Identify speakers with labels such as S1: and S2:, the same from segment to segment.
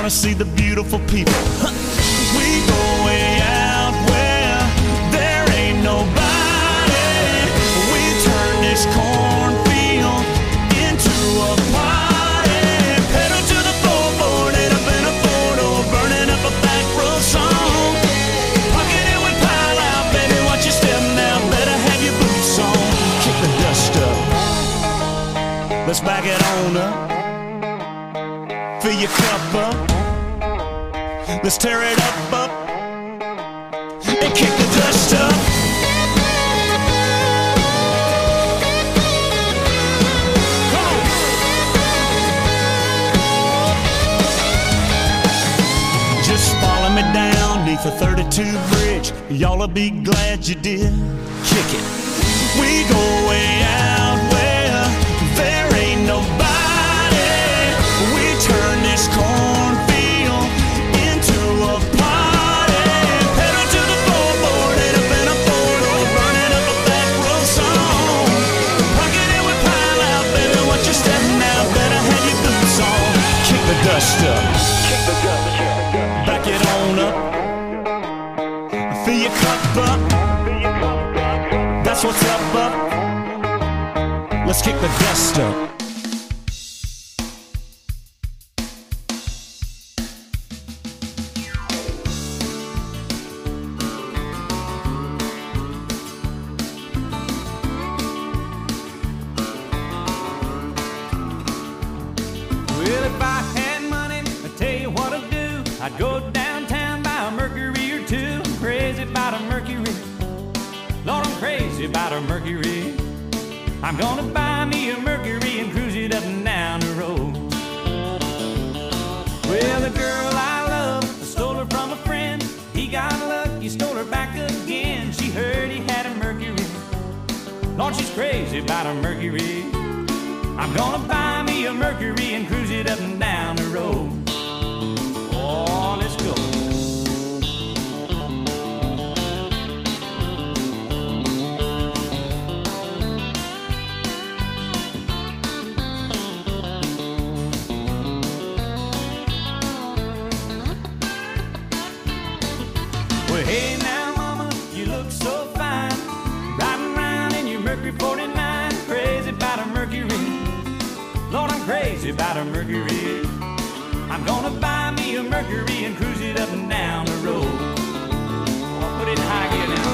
S1: wanna see the beautiful people. We go way out where there ain't nobody. We turn this cornfield into a party. Pedal to the floorboard, head up in a four-door, burning up a back road song. Pocket it with pile out, baby, watch your step now. Better have your boots on. Kick the dust up. Let's back it on up. Fill your cup up. Let's tear it up, and kick the dust up. Come on. Just follow me down neath the 32 bridge. Y'all'll be glad you did. Kick it. We go way out where there ain't nobody. We turn this cornfield into a party. Pedal to the floorboard, head up in a four-door, burning up a back road song. Pocket it with pile out, baby, watch your step now. Better have your boots on. Kick the dust up. Back it on up. Fill your cup up. That's what's up. Let's kick the dust up.
S2: Well, if I had money, I'd tell you what I'd do. I'd go downtown, buy a Mercury or two. I'm crazy about a Mercury. Lord, I'm crazy about a Mercury. I'm gonna buy me a Mercury and cruise it up and down the road. Well, the girl I love, I stole her from a friend. He got lucky, stole her back again. She heard he had a Mercury. Lord, she's crazy about a Mercury. I'm gonna buy me a Mercury and cruise it up and down the road. Oh, let's go. Well, hey now, mama, you look so fine. Riding around in your Mercury 49. Crazy about a Mercury. Lord, I'm crazy about a Mercury. I'm gonna buy me a Mercury and cruise it up and down the road. I'll put it in high gear now.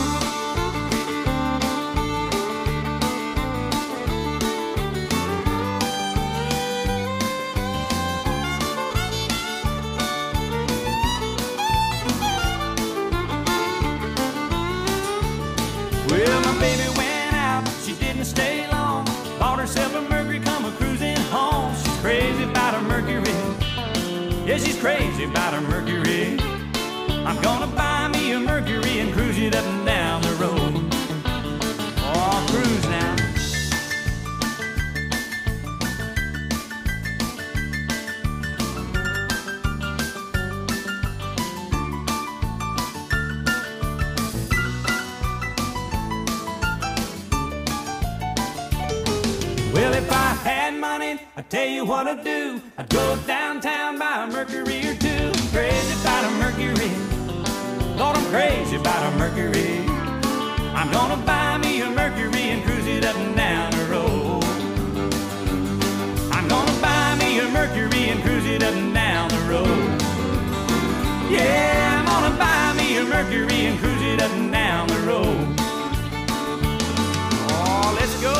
S2: Well, my baby went out, she didn't stay long. Bought herself a Mercury, come a-cruising home. She's crazy about a Mercury. Yeah, she's crazy about a Mercury. I'm gonna buy me a Mercury and cruise it up and down the road. Oh, cruise now. Well, if I had money, I'd tell you what I'd do. I'd go downtown, buy a Mercury or two. Crazy about a Mercury. Lord, I'm crazy about a Mercury. I'm gonna buy me a Mercury and cruise it up and down the road. I'm gonna buy me a Mercury and cruise it up and down the road. Yeah, I'm gonna buy me a Mercury and cruise it up and down the road. Oh, let's go.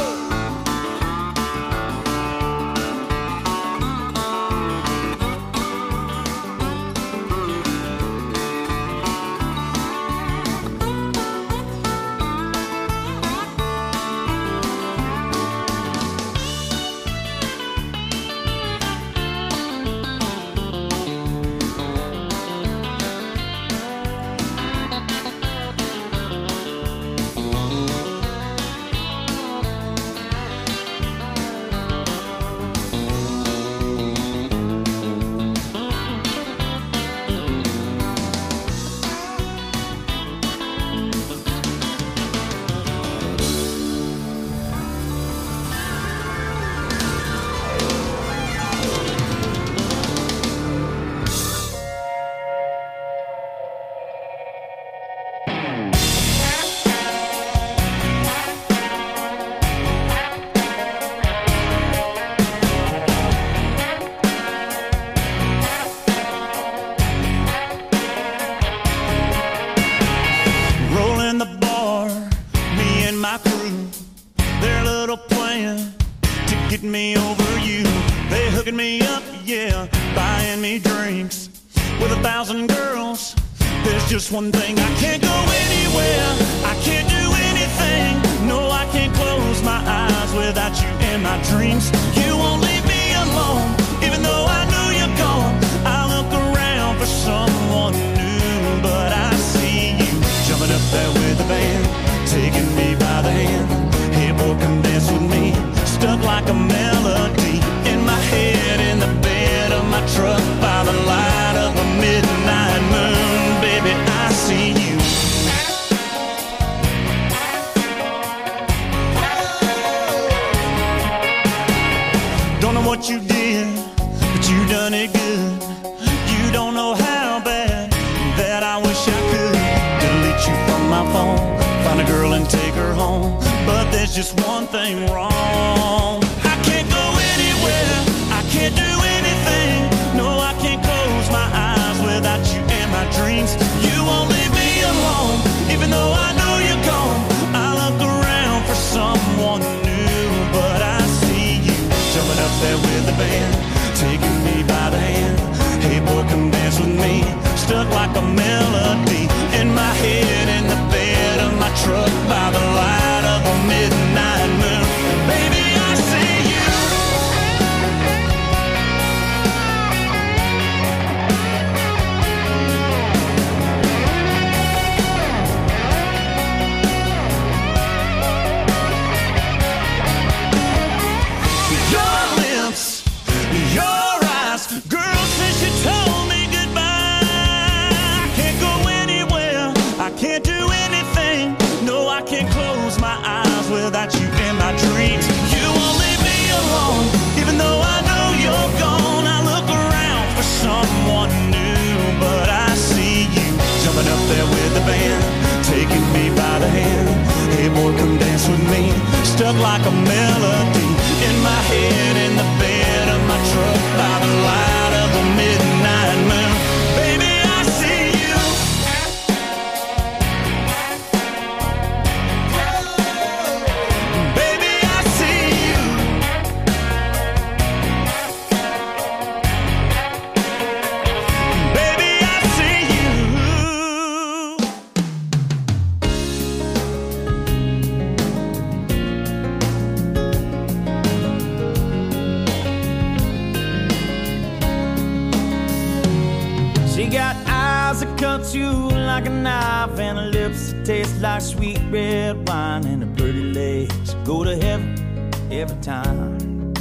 S1: me drinks with 1,000 girls. There's just one thing, I can't go anywhere, I can't do anything. No, I can't close my eyes without you in my dreams. You won't leave me alone, even though I know you're gone. I look around for someone new, but I see you jumping up there with the band, taking me by the hand. Hey boy, come dance with me, stuck like a melody in my head, in the bed of my truck, by the light of a midnight moon. Baby, I see you. Don't know what you did, but you done it good. You don't know how bad that I wish I could delete you from my phone, find a girl and take her home. But there's just one thing wrong, I can't go anywhere, I can't do anything. No, I can't close my eyes without you in my dreams. You won't leave me alone, even though I know you're gone. I look around for someone new, but I see you jumping up there with the band, taking me by the hand. Hey boy, come dance with me, stuck like a melody in my head, in the bed of my truck, by the light of a midnight moon. Baby, I see you. Your lips, your eyes, girl, since you told me goodbye, I can't go anywhere, I can't do anything. No, I can't close my eyes without you in my dreams. You won't leave me alone, even though I know you're gone. I look around for someone new, but I see you jumping up there with the band, taking me by the hand. Hey boy, come dance with me, stuck like a melody in my head, in the bed of my truck, by the light of the midnight moon. Baby, I see you. Baby, I see you. Baby, I see you. She got eyes that cut you like a knife, and her lips that taste like sweet red wine, and her pretty legs go to heaven every time.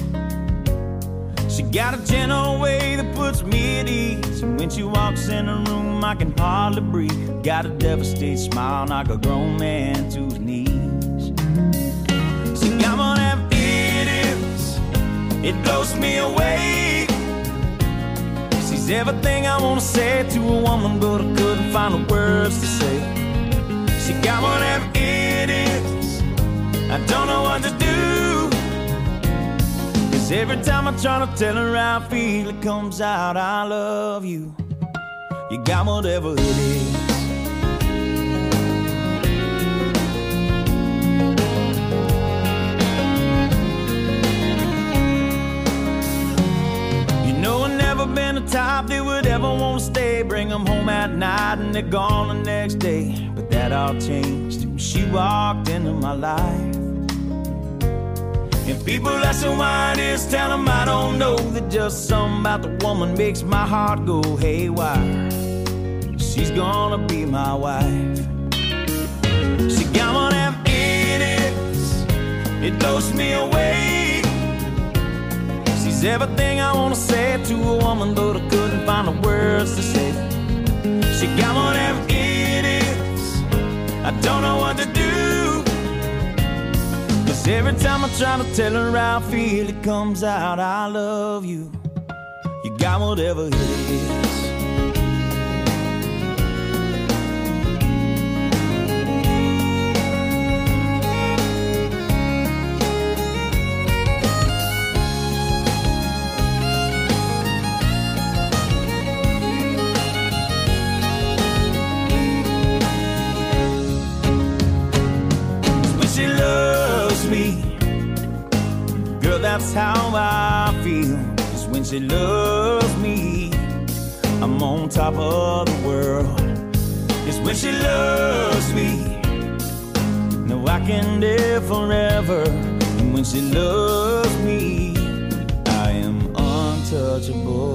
S1: She got a gentle way that puts me at ease, and when she walks in the room I can hardly breathe. Got a devastated smile, knock a grown man to his knees. She got one of them idiots, it blows me away. She's everything I wanna say to a woman, but I couldn't find the words to say. She got one of them idiots, I don't know what to do. 'Cause every time I try to tell her how I feel, it comes out, I love you. You got whatever it is. Been the type that would ever want to stay, bring them home at night and they're gone the next day. But that all changed when she walked into my life. And people ask her why it is, tell them I don't know, that just something about the woman makes my heart go haywire. She's gonna be my wife. She got one of them idiots, it blows me away. She's everything I wanna say to a woman, but I couldn't find the words to say. She got one of them idiots, I don't know what to do. 'Cause every time I try to tell her how I feel, it comes out, I love you. You got whatever it is. That's how I feel, is when she loves me. I'm on top of the world. It's when she loves me. No, I can live forever. And when she loves me, I am untouchable.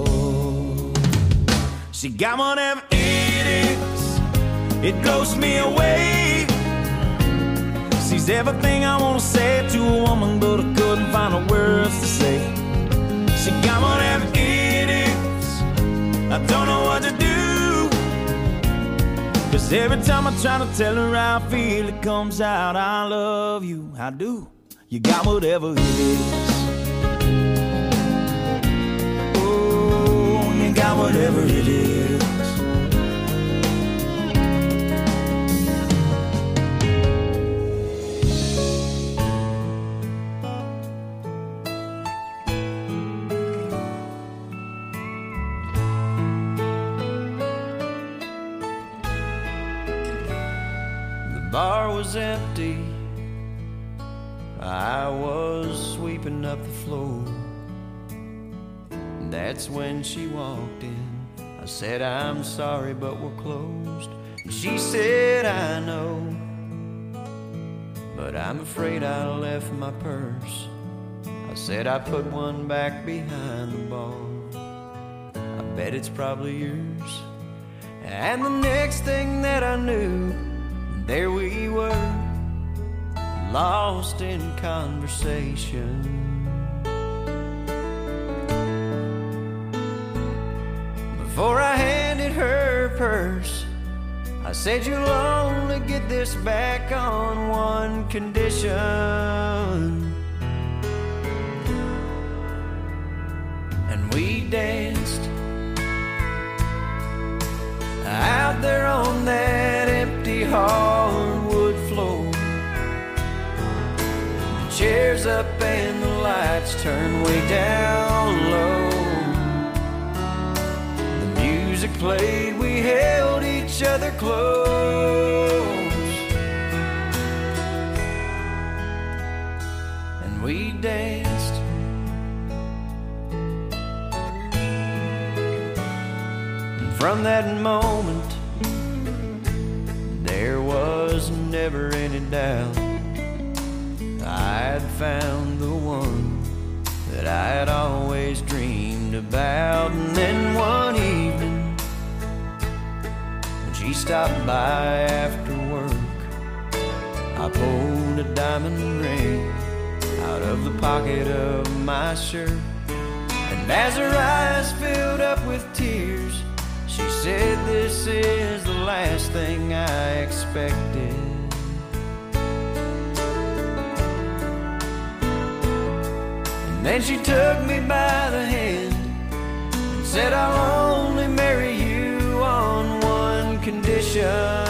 S1: She got whatever it is, it blows me away. She's everything I wanna say to a woman, but I couldn't find the words to say. She got whatever it is, I don't know what to do. 'Cause every time I try to tell her how I feel, it comes out, I love you, I do. You got whatever it is. Oh, you got whatever it is. The bar was empty, I was sweeping up the floor. That's when she walked in. I said, I'm sorry, but we're closed. And she said, I know, but I'm afraid I left my purse. I said, I put one back behind the bar. I bet it's probably yours. And the next thing that I knew, there we were, lost in conversation. Before I handed her purse, I said, you'll only get this back on one condition. And we danced out there on that empty hardwood floor. The chairs up and the lights turned way down low. The music played, we held each other close. And we danced. And from that moment, there was never any doubt I'd found the one that I'd always dreamed about. And then one evening, when she stopped by after work, I pulled a diamond ring out of the pocket of my shirt. And as her eyes filled up with tears, she said, this is the last thing I expected. And then she took me by the hand and said, I'll only marry you on one condition.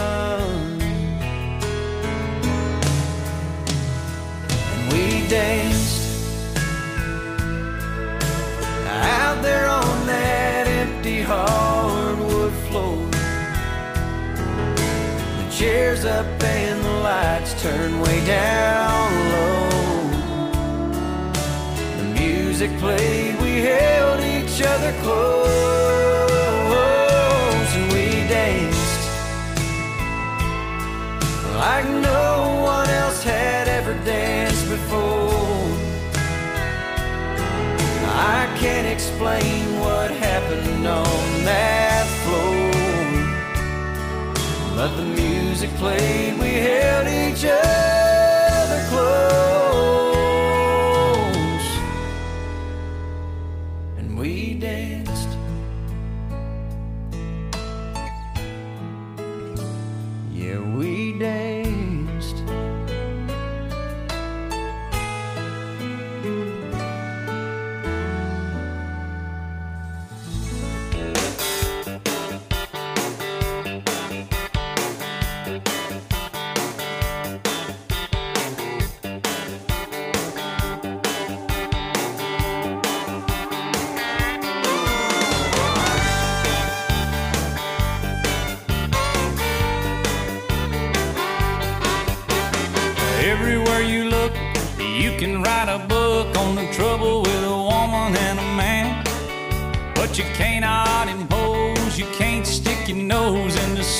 S1: And we danced out there on that empty hardwood floor. The chairs up and the lights turned way down low. The music played, we held each other close. And we danced like no one else had ever danced before. I can't explain what happened on that floor, but the music played, we held each other close. And we danced. Yeah, we danced.
S2: Everywhere you look, you can write a book on the trouble with a woman and a man, but you cannot impose, you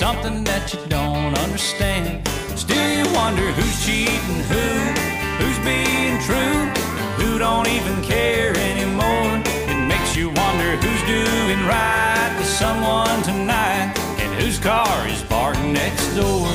S2: something that you don't understand. Still you wonder who's cheating who's being true, who don't even care anymore. It makes you wonder who's doing right to someone tonight, and whose car is parked next door.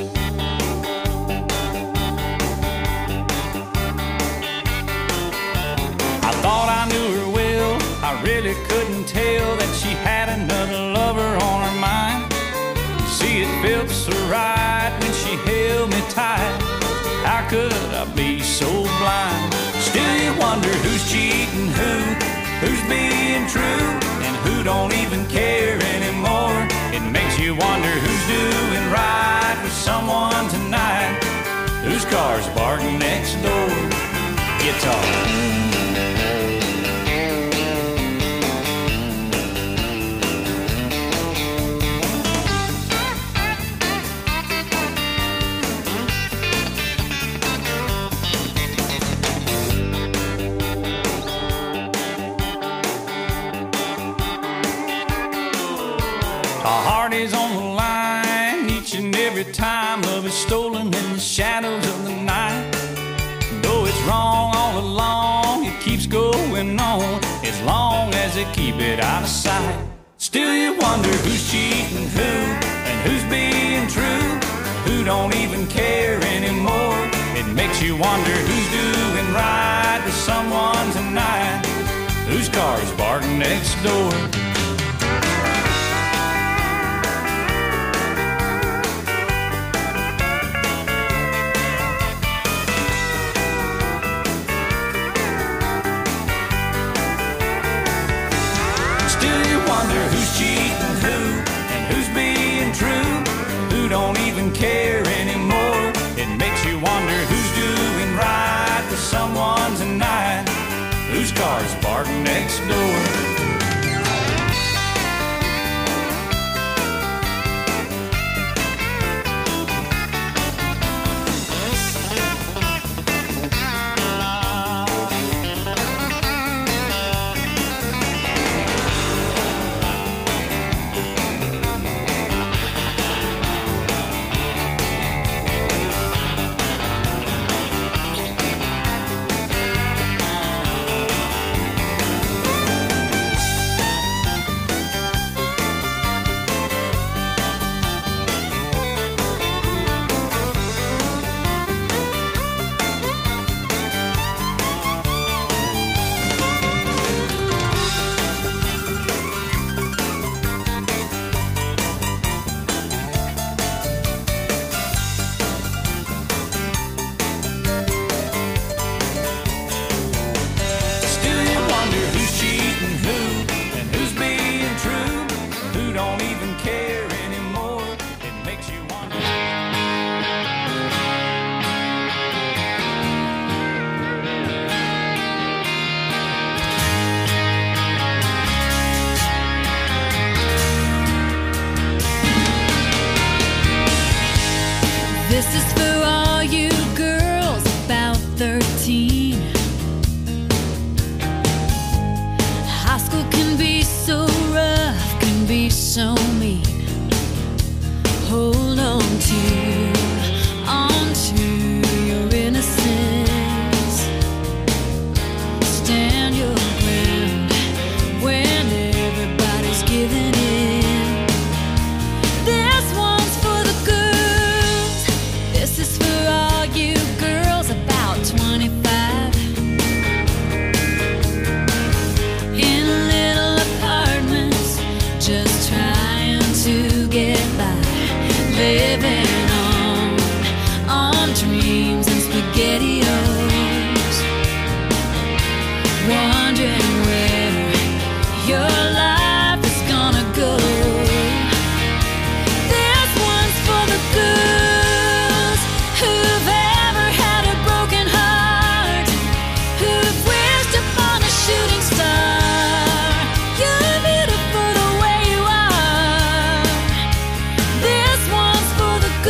S2: I thought I knew her well, I really couldn't tell that she had another lover on her mind. See, it felt so right when she held me tight. How could I be so blind? Still you wonder who's cheating who's being true, and who don't even care anymore. It makes you wonder who's doing right with someone tonight, whose car's parked next door. Guitar. Our heart is on the line each and every time love is stolen in the shadows of the night. Though it's wrong all along, it keeps going on as long as they keep it out of sight. Still you wonder who's cheating and who's being true, who don't even care anymore. It makes you wonder who's doing right with someone tonight, whose car's parked next door. Who's cheating and who's being true, who don't even care anymore. It makes you wonder who's doing right with someone tonight, whose car's parked next door.
S3: This is for all you girls about 13. High school can be so rough, can be so mean. Hold on to your innocence. Stand your ground when everybody's giving in. This one's for the girls. This is for all you girls about 25. In little apartments, just trying to get by. Living on dreams and SpaghettiOs. Wondering where your life is gonna go. This one's for the girls who've ever had a broken heart, who've wished upon a shooting star. You're beautiful the way you are. This one's for the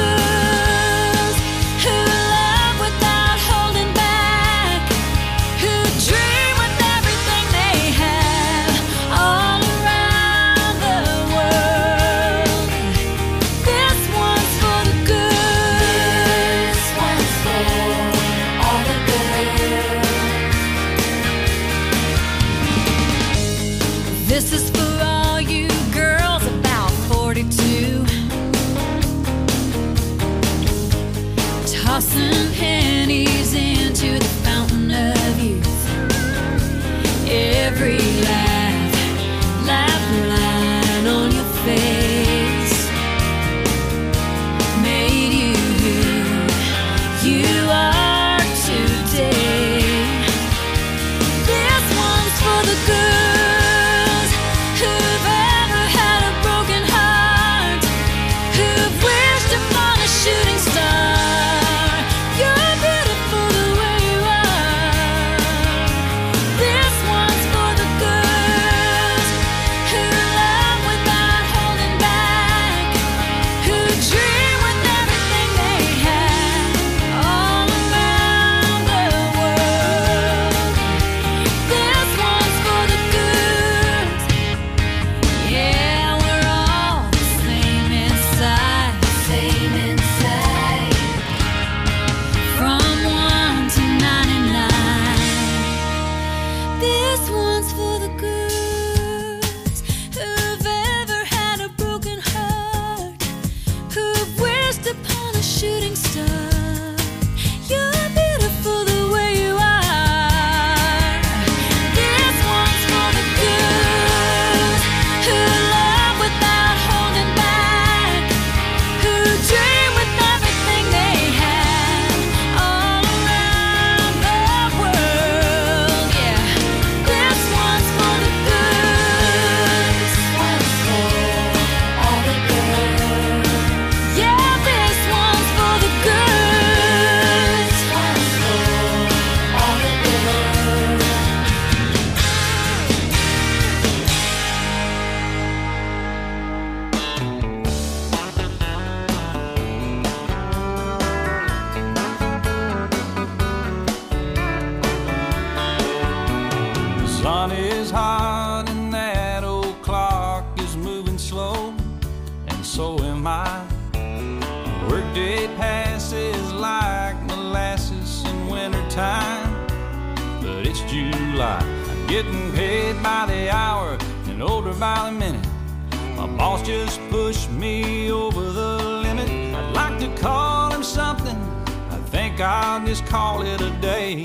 S2: road, and so am I. Workday passes like molasses in wintertime, but it's July. I'm getting paid by the hour and older by the minute. My boss just pushed me over the limit. I'd like to call him something, I think I'll just call it a day.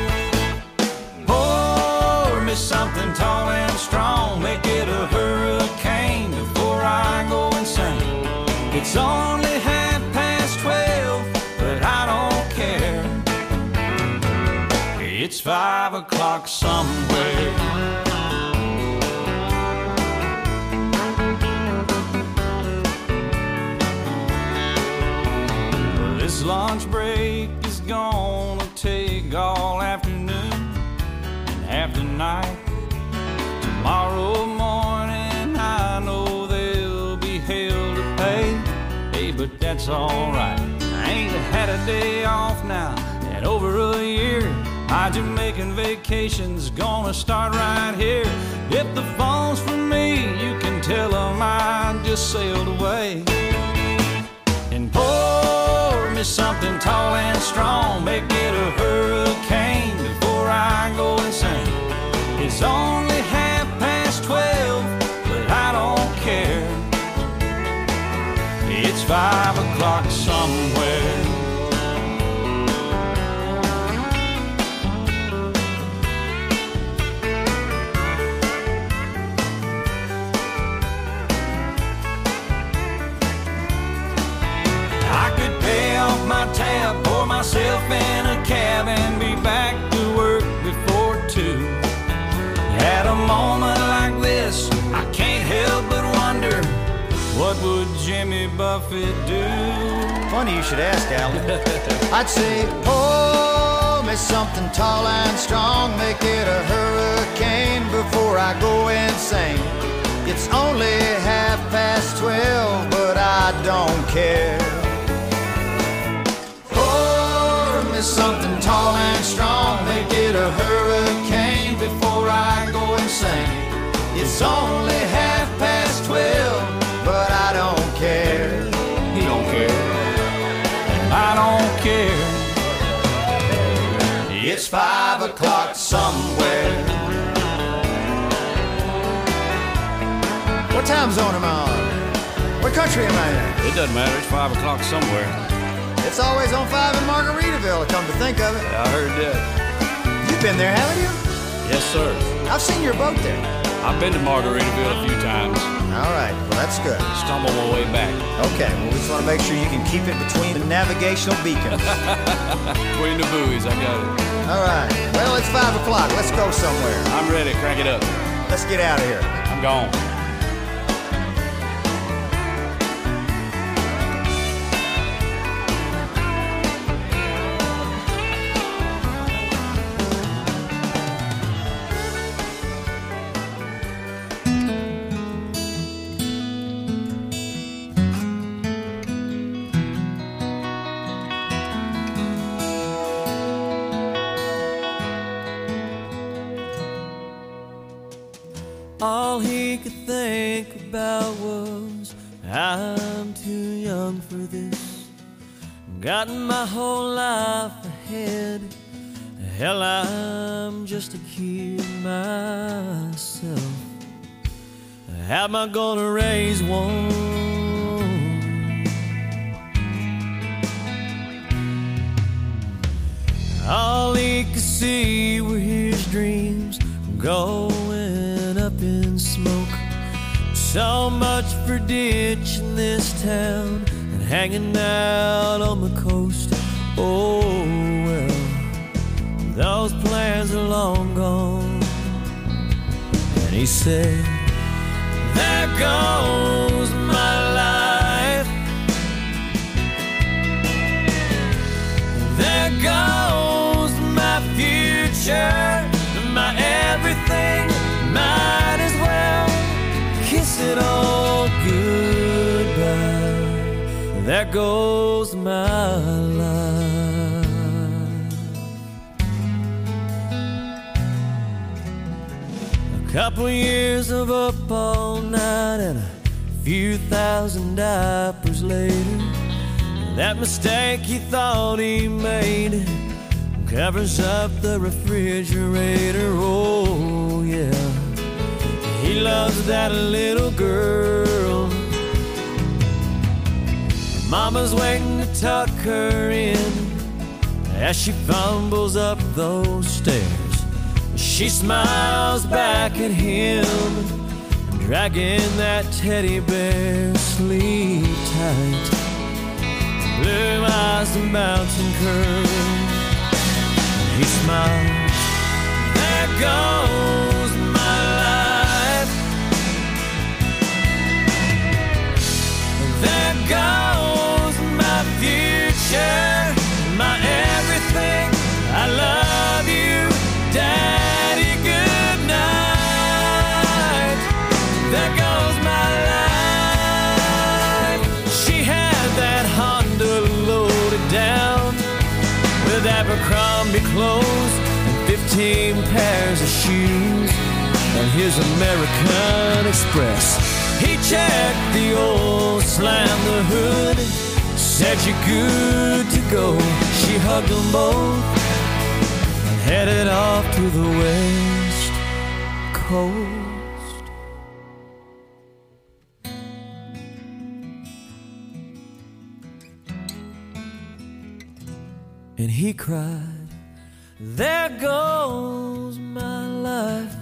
S2: Pour me something tall and strong, make it a hurricane before I go insane. It's only 12:30, but I don't care. It's 5 o'clock somewhere. This lunch break is gonna take all afternoon and half the night. Tomorrow morning I know there'll be hell to pay. Hey, but that's alright. I ain't had a day off now in over a year. My Jamaican vacation's gonna start right here. If the phone's for me, you can tell them I just sailed away. And pour me something tall and strong, make it a hurricane before I go insane. It's only 12:30, but I don't care. It's 5 o'clock somewhere. I could pay off my tab, pour myself in a cab, and be back to work before 2. At a moment like this, I can't help but wonder, what would Jimmy Buffett do?
S4: Funny you should ask, Alan. I'd say, pour me something tall and strong, make it a hurricane before I go insane. It's only 12:30, but I don't care. Pour me something tall and strong, make it a hurricane before I go insane. It's only 12:30, but I don't care.
S2: He don't care, and I don't care. It's 5 o'clock somewhere.
S4: What time zone am I on? What country am I in?
S2: It doesn't matter, it's 5 o'clock somewhere.
S4: It's always on 5 in Margaritaville, come to think of it.
S2: I heard that.
S4: You've been there, haven't you?
S2: Yes, sir.
S4: I've seen your boat there.
S2: I've been to Margaritaville a few times.
S4: All right, well, that's good.
S2: Stumbled my way back.
S4: Okay, well, we just want to make sure you can keep it between the navigational beacons.
S2: Between the buoys, I got it.
S4: All right, well, it's 5 o'clock. Let's go somewhere.
S2: I'm ready, crank it up.
S4: Let's get out of here.
S2: I'm gone.
S5: All he could think about was, I'm too young for this. Got my whole life ahead. Hell, I'm just a kid myself. How am I gonna raise one? All he could see were his dreams going up in smoke. So much for ditching this town and hanging out on the coast. Oh well, those plans are long gone. And he said, there goes my life. There goes my future, my everything. Might as well kiss it all goodbye. There goes my life. A couple years of up all night and a few thousand diapers later, that mistake he thought he made covers up the refrigerator. Oh yeah, he loves that little girl. Mama's waiting to tuck her in as she fumbles up those stairs. She smiles back at him, dragging that teddy bear. Sleep tight, blue eyes and mountain curve. He smiles, there goes my life. There goes my future, my everything. I love you, Daddy, good night. There goes my life. She had that Honda loaded down with Abercrombie clothes and 15 pairs of shoes and his American Express. He checked the oil, slammed the hood, said you're good to go. She hugged them both and headed off to the West Coast. And he cried, there goes my life.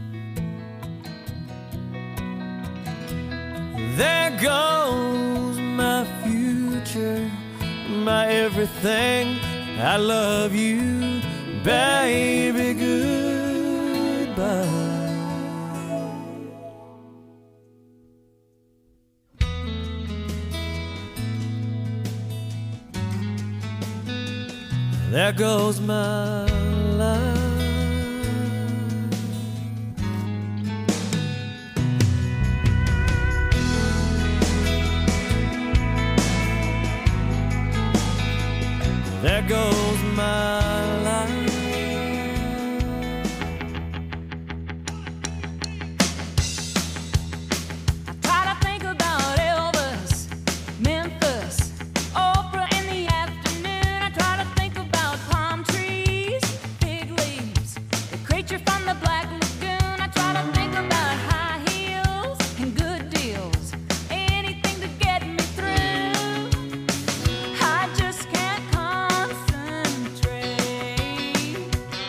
S5: There goes my future, my everything. I love you, baby, goodbye. There goes my life. There goes my life.
S3: I try to think about Elvis, Memphis, Oprah in the afternoon. I try to think about palm trees, big leaves, the creature from the Black Lagoon. I try to think about high heels and good deals, anything to get me through. I just can't concentrate.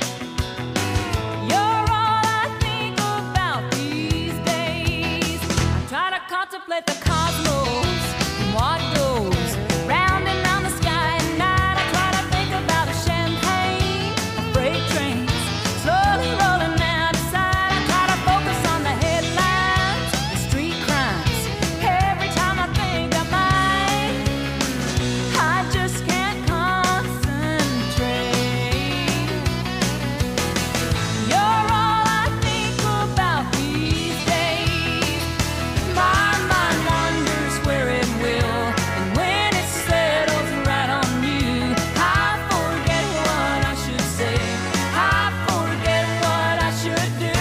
S3: You're all I think about these days. I try to contemplate the cosmos and what goes round and round the sky at night. I try to think about a champagne, a freight trains slowly rolling out of sight. I try to focus on the headlines, the street crimes. Every time I think I might, I just can't concentrate. You're all I think about these days. My mind wanders where it will, and when it settles right on you, I forget what I should say. I forget what I should do.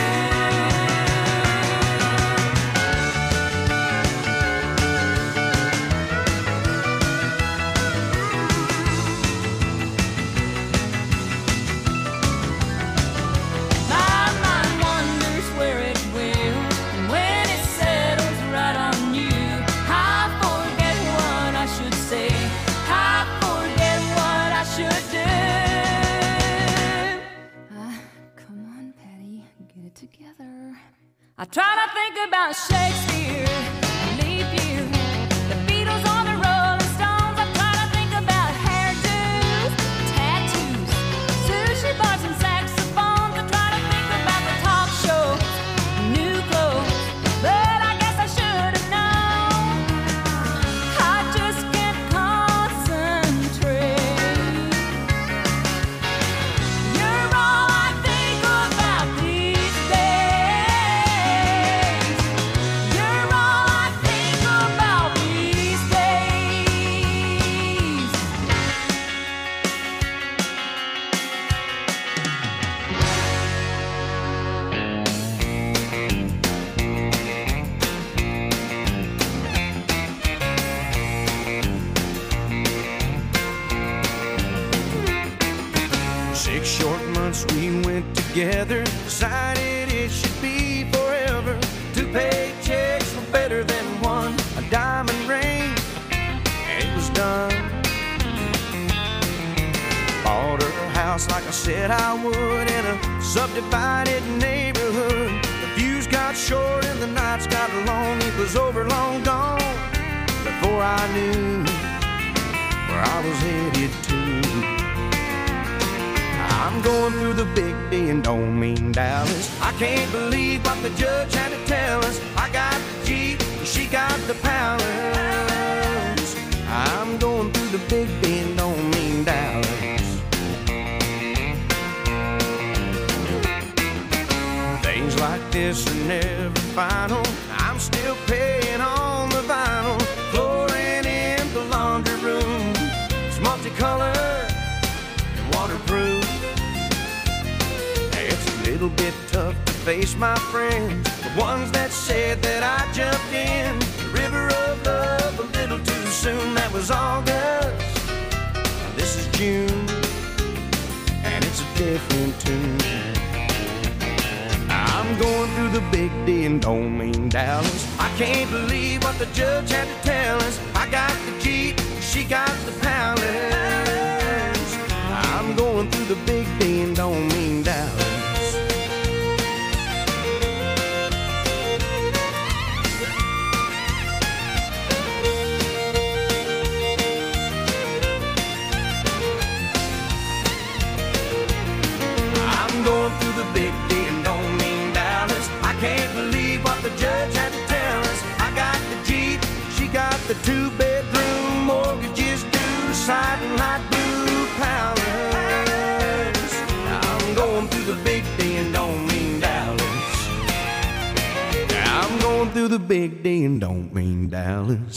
S3: My mind wanders where it will, and when it settles right on you, I forget what I should say. I forget what I should do. Come on, Patty, get it together. I try to think about Shakespeare, leap year, the Beatles or the Rolling Stones. I try to think about hairdos, tattoos, sushi bars and saxophones. I try to think about the talk shows, new clothes, but I guess I should have known. I just can't concentrate. You're all I think about these days. You're
S5: together, decided it should be forever. 2 paychecks were better than one, a diamond ring, and it was done. Bought her a house like I said I would in a subdivided neighborhood. The views got short and the nights got long. It was over, long gone, before I knew where I was headed to. I'm going through the big D and don't mean Dallas. I can't believe what the judge had to tell us. I got the Jeep, she got the Palace. I'm going through the big D and don't mean Dallas. Things like this are never final. I'm still paying on the vinyl. Flooring in the laundry room, it's multicolored and waterproof. It's a little bit tough to face my friends, the ones that said that I jumped in the river of love a little too soon. That was August, this is June, and it's a different tune. I'm going through the big D and don't mean Dallas. I can't believe what the judge had to tell us. I got the Jeep, she got the Palace. I'm going through the big D and don't mean Dallas. I'm going through the big D and don't mean Dallas. I can't believe what the judge had to tell us. I got the Jeep, she got the 2-bedroom, mortgages due, siding light blue Palace. I'm going through the big D and don't mean Dallas. I'm going through the big D and don't mean Dallas.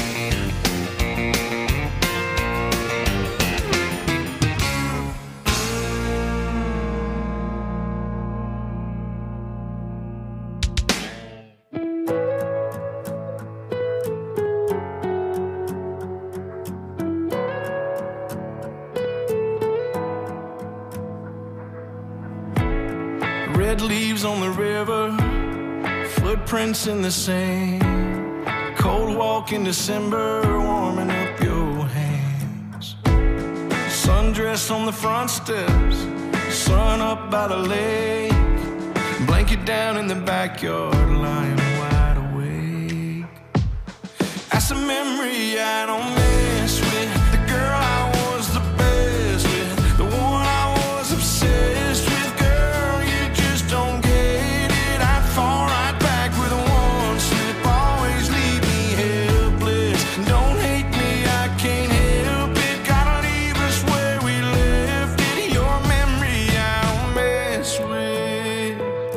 S6: Red leaves on the river, footprints in the sand. Cold walk in December, warming up your hands. Sundress on the front steps, sun up by the lake. Blanket down in the backyard, lying wide awake. That's a memory I don't mess with. The girl I was the best with, the one I was obsessed with. Don't get it, I'd fall right back with one slip. Always leave me helpless. Don't hate me, I can't help it. Gotta leave us where we left it. Your memory I don't mess with.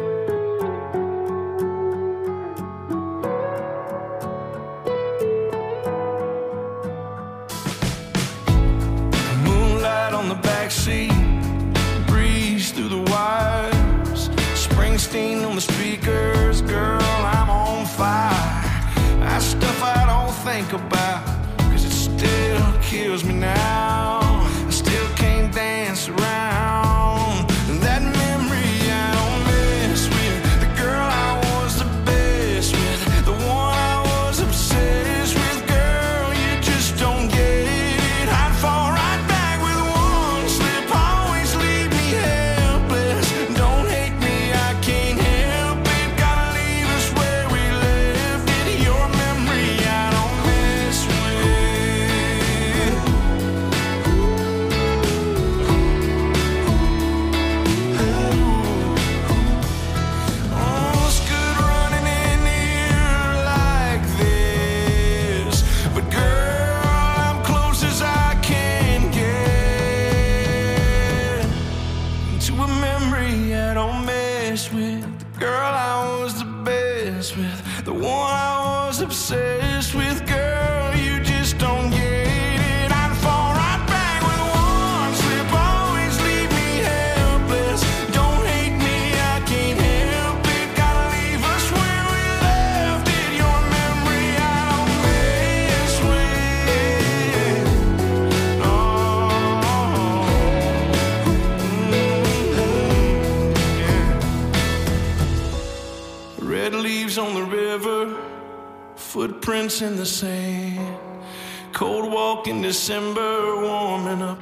S6: Moonlight on the backseat, breeze through the wires. Springsteen on the speakers, girl, I'm on fire. That's stuff I don't think about, 'cause it still kills me now. I still can't dance around that memory I don't mess with. The girl I was the best with, the one I was obsessed with. Girl, you just don't get it. I'd fall right back with one slip. Always leave me helpless. Don't hate me, I can't help it. Gotta leave us where we left it. Your memory I don't mess with. footprints in the sand. Cold walk in December, warming up.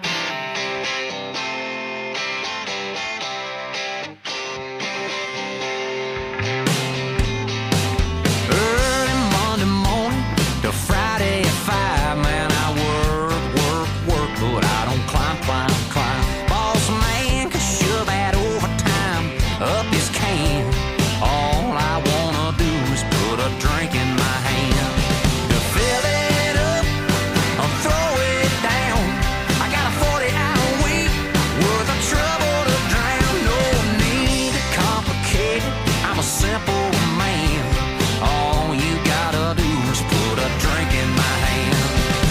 S7: Early Monday morning to Friday at 5, man, I work, but I don't climb. Boss man can shove that overtime up his can. All I wanna do is put a drink in my hand. To fill it up or throw it down, I got a 40-hour week worth of trouble to drown. No need to complicate it, I'm a simple man. All you gotta do is put a drink in my hand.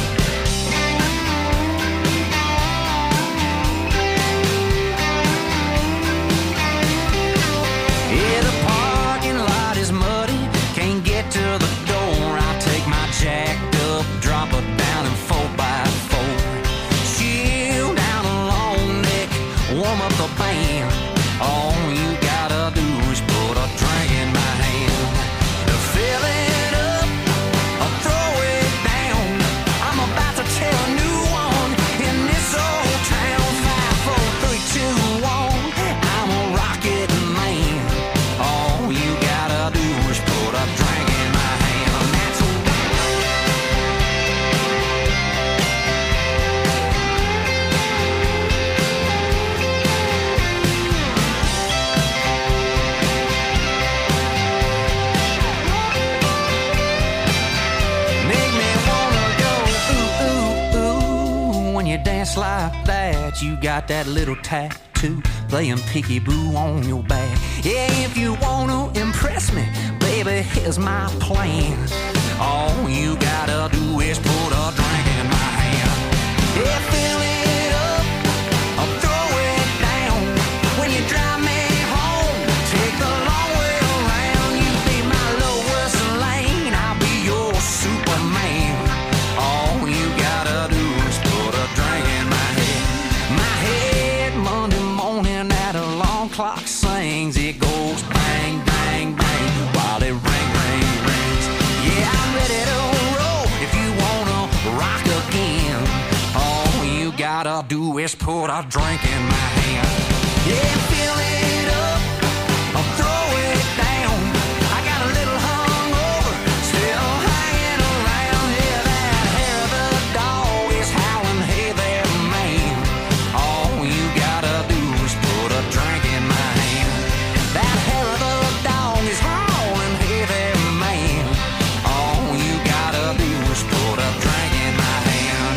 S7: Yeah, the parking lot is muddy, can't get to the door. I take my jacked up, drop it down in 4x4. Chill down a long neck, warm up the band. All you gotta do is put a drink in my hand. To fill it up or throw it down, I'm about to tell a new one in this old town. 5, 4, 3, 2, 1, I'm a rocket man. All you gotta do is put a drink in my hand. That's make me wanna go ooh, ooh, ooh. When you dance like that, you got that little tattoo playing peekaboo on your back. Yeah, if you wanna impress me, baby, here's my plan. All you gotta do is put a drink in my hand. Yeah, fill it up or throw it down. When you drive me home, take the long way around. You be my Lois Lane, I'll be your Superman. All you gotta do is put a drink in my head. My head Monday morning, that alarm clock sings. It goes bang, bang, bang while it rings. Yeah, I'm ready to roll if you wanna rock again. All you gotta do is put a drink in my hand. Yeah, fill it up or throw it down. I got a little hungover, still hanging around. Yeah, that hair of the dog is howling, hey there, man. All you gotta do is put a drink in my hand. That hair of the dog is howling, hey there, man. All you gotta do is put a drink in my hand.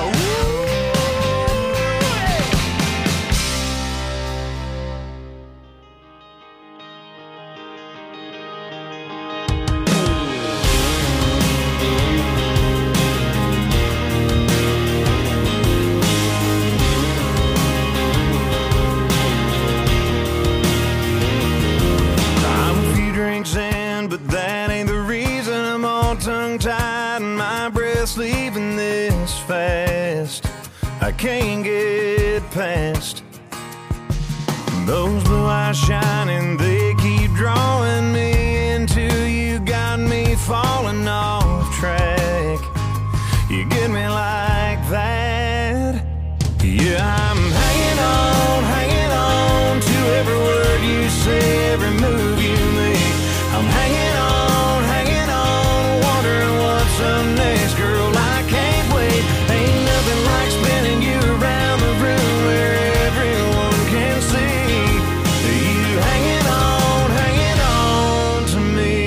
S6: I'm a few drinks in, but that ain't the reason I'm all tongue-tied and my breath's leaving this fast. I can't get past those blue eyes shining, they keep drawing me into you, got me falling off track. You get me like that. Yeah, I'm hanging on to every word you say, every move you make. I'm hanging on, wondering what's up next, girl. I can't wait. Ain't nothing like spinning you around the room where everyone can see you hanging on to me.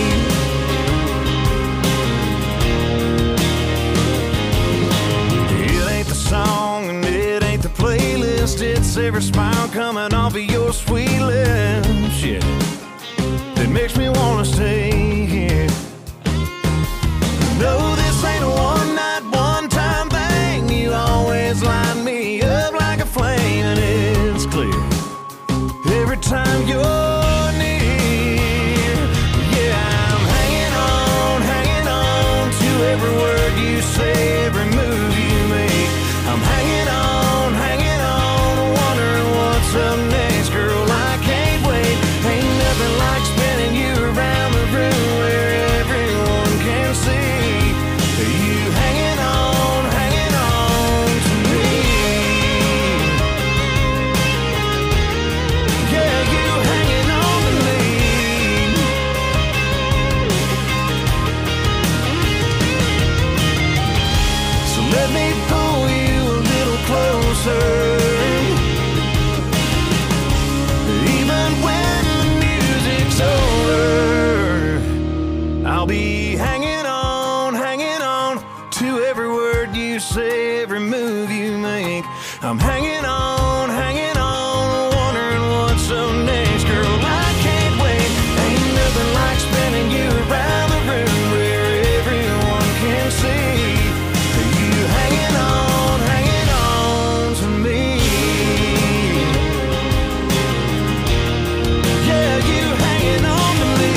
S6: It ain't the song and it ain't the playlist, it's every smile coming off of your sweet lips. Yeah, it makes me wanna stay here. No, this ain't a one-night, one-time thing. You always light me up like a flame, and it's clear every time you're near. Yeah, I'm hanging on to every word you say, every move you make. I'm hanging on, wondering what's up next, girl. I can't wait. Ain't nothing like spinning you around the room where everyone can see to every word you say, every move you make. I'm hanging on, wondering what's up next. Girl, I can't wait. Ain't nothing like spinning you around the room where everyone can see you hanging on to me. Yeah, you hanging on to me.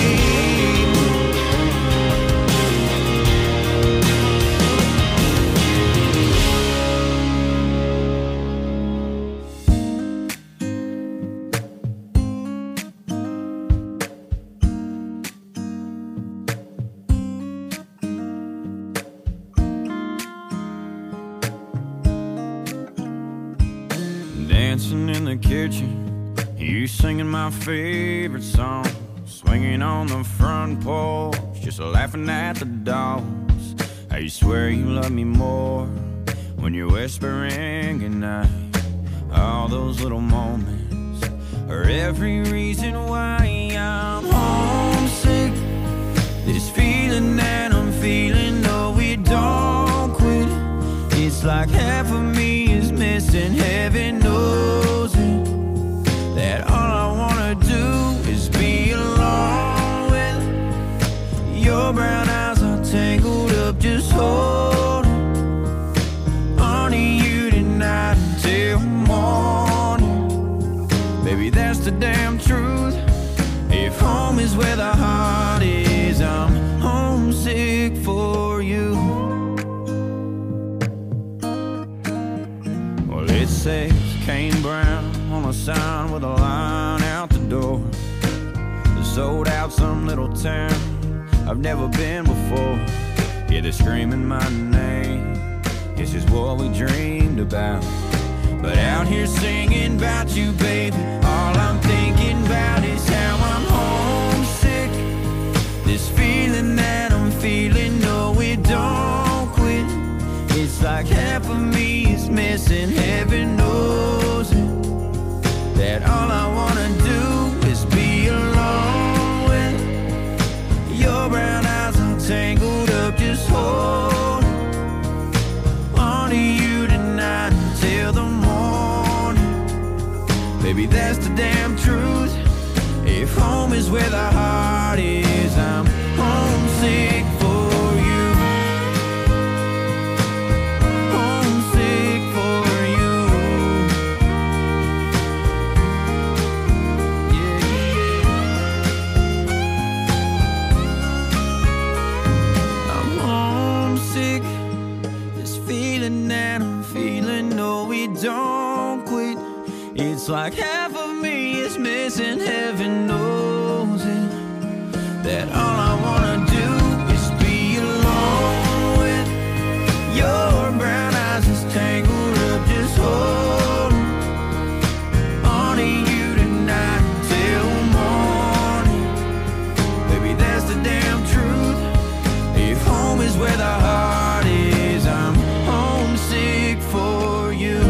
S6: Dancing in the kitchen, you singing my favorite song, swinging on the front porch, just laughing at the dogs. I swear you love me more when you're whispering goodnight. All those little moments are every reason why I'm homesick. This feeling that I'm feeling, no, we don't quit. It's like half of me is missing, heaven knows it. That all I wanna do is be alone with your brown eyes are tangled up, just holding on to you tonight until morning. Baby, that's the damn truth. If home is where the heart is, I'm homesick for you. It says Kane Brown on a sign with a line out the door. Sold out some little town I've never been before. Yeah, they're screaming my name. This is what we dreamed about. But out here singing about you, baby, all I'm thinking about is how I'm homesick. This feeling that I'm feeling, no, it don't quit. It's like half of me is missing, heaven knows it. That all I wanna do is be alone with your brown eyes are tangled up, just hold on to you tonight until the morning. Baby, that's the damn truth. If home is where the heart is, I'm homesick for you. Don't quit. It's like half of me is missing, heaven knows it. That all I wanna do is be alone with your brown eyes is tangled up, just holding on to you tonight till morning. Baby, that's the damn truth. If home is where the heart is, I'm homesick for you.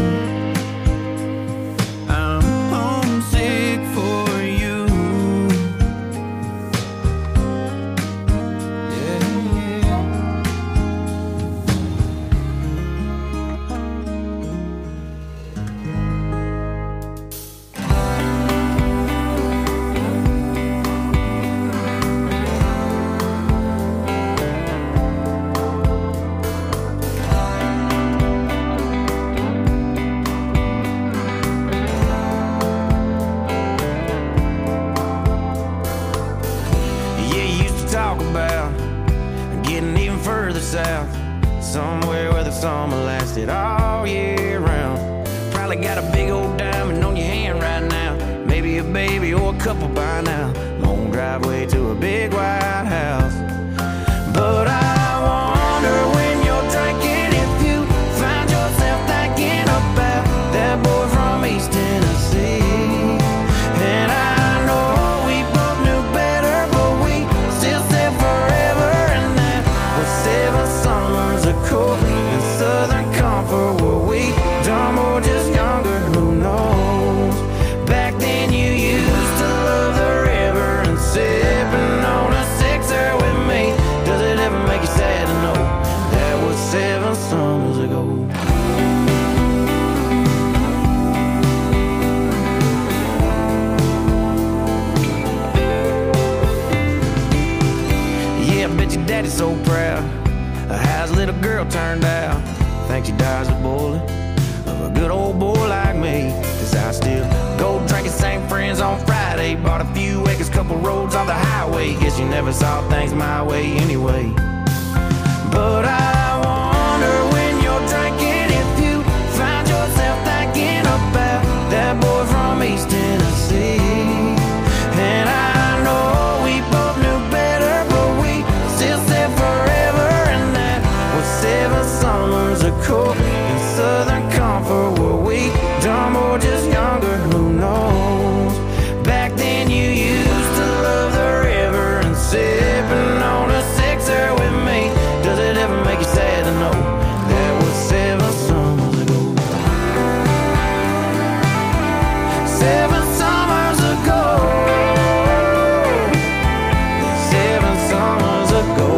S6: South, somewhere where the summer lasted all year round. Probably got a big old diamond on your hand right now, maybe a baby or a couple by now. Long driveway to a big white house. But I wonder when you're drinking if you find yourself thinking about that boy from East Tennessee. And I know we both knew better, but we still said forever, and that was 7 summers ago in Southern Comfort. Were we dumb or just younger? Who knows? Back then you used to love the river and sipping on a sixer with me. Does it ever make you sad to know that was 7
S5: his little girl turned out. Think she dies a bullet of a good old boy like me. Cause I still go drinking, same friends on Friday. Bought a few acres, couple roads off the highway. Guess you never saw things my way anyway. But I wonder when you're drinking if you find yourself thinking about that boy from East Tennessee. And I know we both knew better, but we still said forever. And that was 7 summers ago in Southern Comfort. Were we dumb or just younger? Who knows? Back then you used to love the river and sipping on a sixer with me. Does it ever make you sad to know that was 7 summers ago? 7 summers ago. 7 summers ago.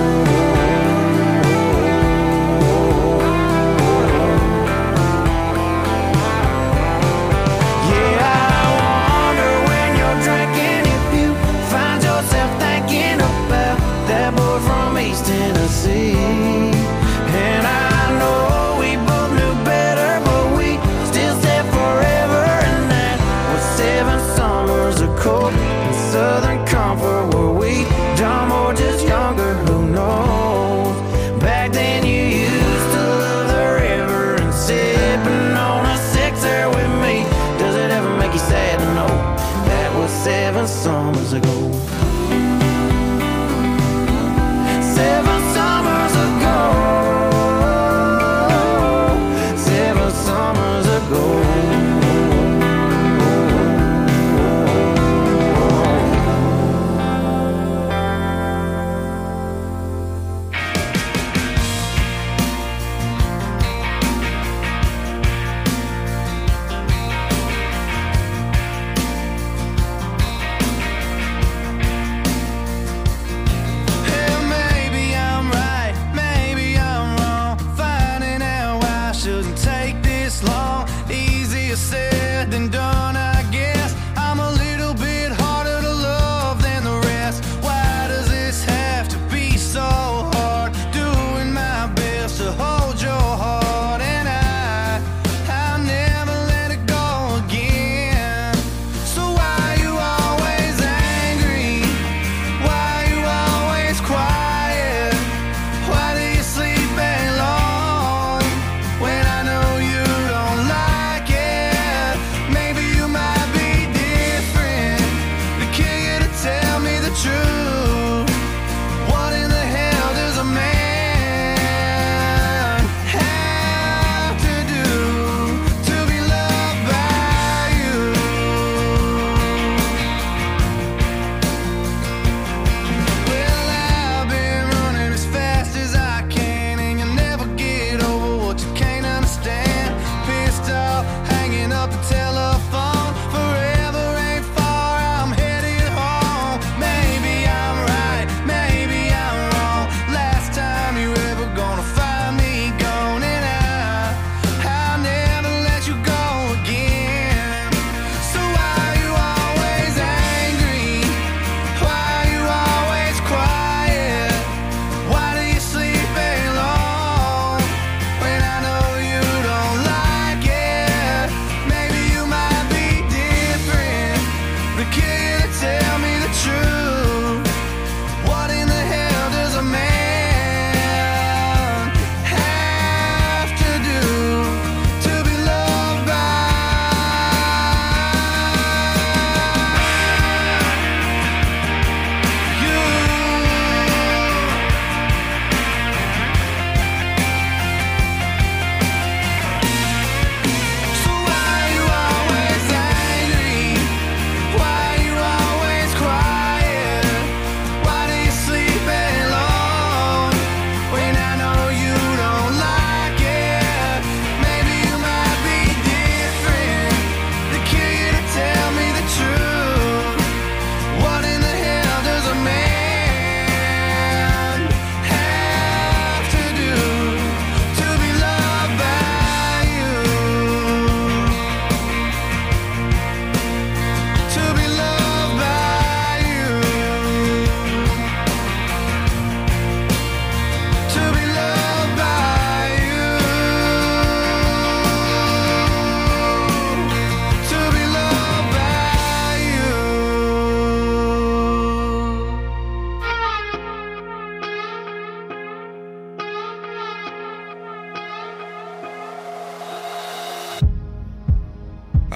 S5: Yeah, I wonder when you're drinking if you find yourself thinking about that boy from East Tennessee. And I know we both knew better, but we still said forever. And that was 7 summers ago in Southern Comfort. Were we dumb or just younger? Who knows? Back then you used to love the river and sipping on a sixer with me. Does it ever make you sad to know that was 7 summers ago? 7 summers ago.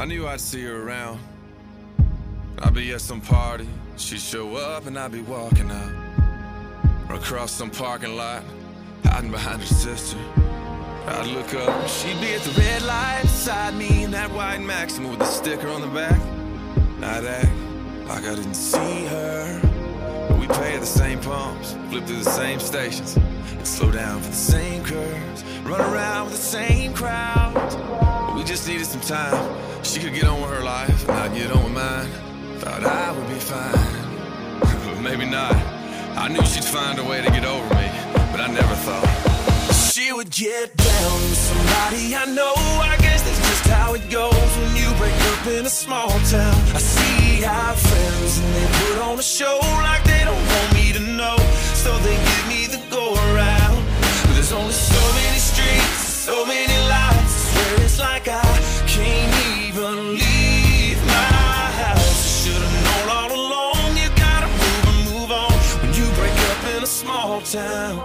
S6: I knew I'd see her around. I'd be at some party, she'd show up and I'd be walking out. Or across some parking lot, hiding behind her sister. I'd look up and she'd be at the red light beside me in that white Maxima with the sticker on the back. I'd act like I didn't see her. But we pay at the same pumps, flip through the same stations, and slow down for the same curves, run around with the same crowds. But we just needed some time. She could get on with her life and I'd get on with mine. Thought I would be fine, but maybe not. I knew she'd find a way to get over me, but I never thought she would get down with somebody I know. I guess that's just how it goes when you break up in a small town. I see our friends and they put on a show like they don't want me to know, so they give me the go around. But there's only so many streets, so many lights. I swear it's like I can't even leave my house. Should've known all along, you gotta move and move on when you break up in a small town.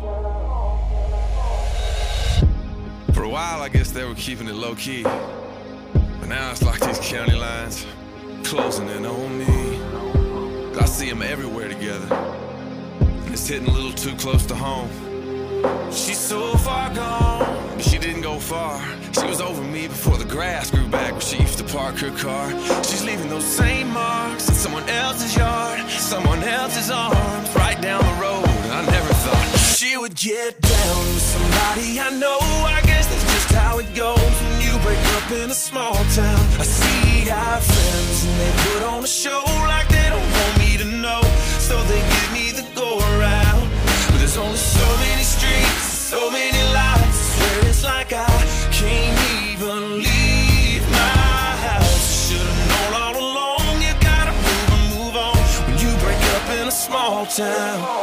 S6: For a while, I guess they were keeping it low-key, but now it's like these county lines closing in on me. I see them everywhere together, and it's hitting a little too close to home. She's so far gone, but she didn't go far. She was over me before the grass grew back where she used to park her car. She's leaving those same marks in someone else's yard, someone else's arms, right down the road. And I never thought she would get down with somebody I know. I guess that's just how it goes when you break up in a small town. I see our friends and they put on a show like they don't want me to know, so they give me the go around. But there's only so many streets, so many lights. I swear it's like I can't even leave my house. Should've known all along, you gotta move and move on when you break up in a small town.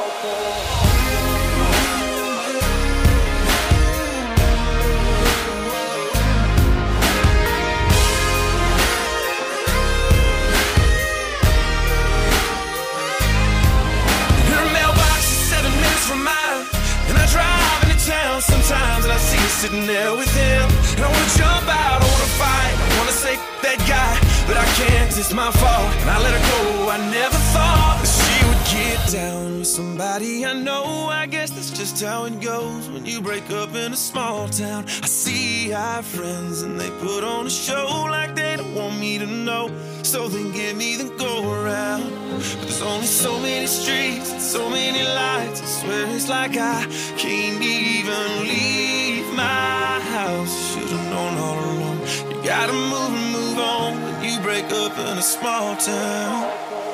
S6: From mine, and I drive into town sometimes and I see her sitting there with him, and I wanna jump out, I wanna fight, I wanna say that guy, but I can't, 'cause it's my fault, and I let her go. I never thought that she would get down with somebody I know. I guess that's just how it goes when you break up in a small town. I see our friends and they put on a show like they don't want me to know, so they give me the go around. But there's only so many streets and so many lights. I swear it's like I can't even leave my house. Should've known all along, you gotta move and move on when you break up in a small town.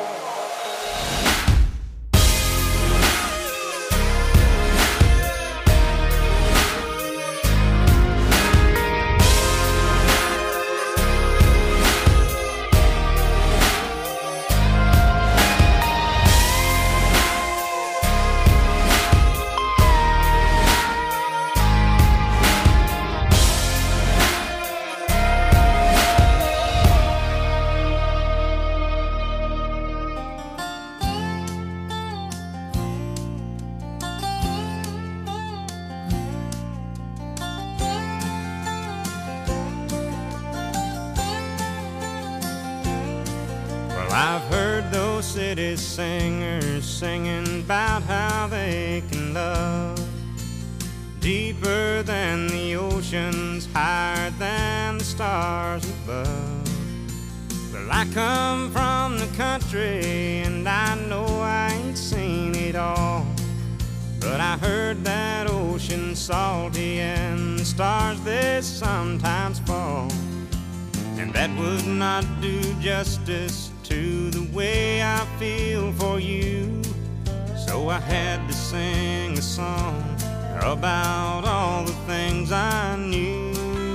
S8: I've heard those city singers singing about how they can love deeper than the oceans, higher than the stars above. Well, I come from the country and I know I ain't seen it all, but I heard that ocean's salty and the stars they sometimes fall, and that would not do justice to the way I feel for you. So I had to sing a song about all the things I knew.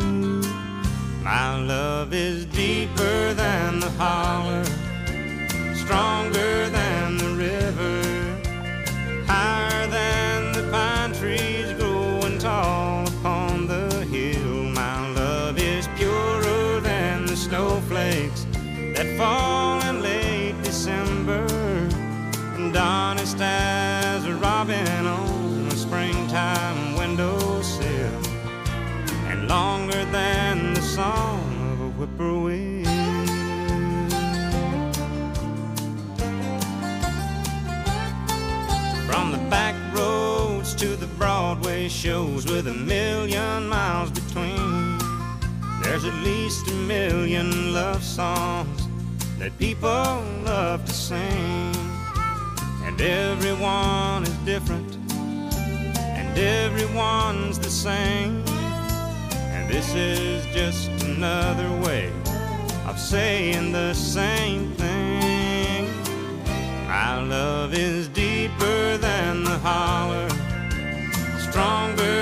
S8: My love is deeper than the holler, stronger than the river, higher than the pine trees growing tall upon the hill. My love is purer than the snowflakes that fall in late December, and honest as a robin on a springtime windowsill, and longer than the song of a whippoorwill. Broadway shows with 1,000,000 miles between. There's at least 1,000,000 love songs that people love to sing. And everyone is different, and everyone's the same. And this is just another way of saying the same thing. My love is deeper than the holler, stronger